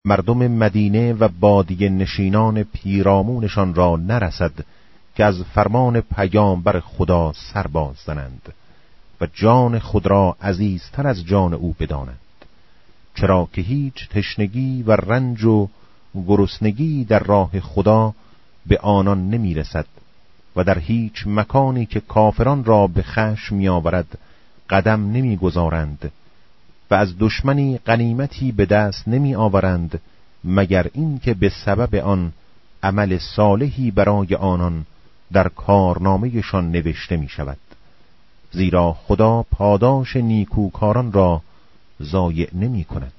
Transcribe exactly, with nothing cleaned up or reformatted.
مردم مدینه و بادیه نشینان پیرامونشان را نرسد که از فرمان پیامبر خدا سر باز زنند و جان خود را عزیزتر از جان او بدانند، چرا که هیچ تشنگی و رنج و گرسنگی در راه خدا به آنان نمی رسد و در هیچ مکانی که کافران را به خشم می آورد قدم نمی گذارند و از دشمنی غنیمتی به دست نمی آورند مگر این که به سبب آن عمل صالحی برای آنان در کارنامه‌شان نوشته می شود، زیرا خدا پاداش نیکوکاران را ضایع نمی کند.